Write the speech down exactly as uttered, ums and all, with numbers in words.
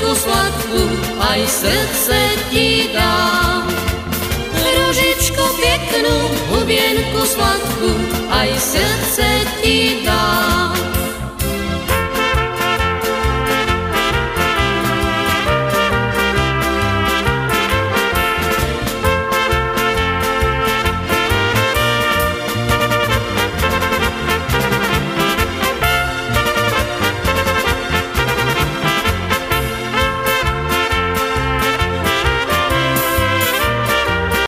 hubienku sladkú, aj srdce ti dám. Ružičko peknú, hubienku sladkú, aj srdce ti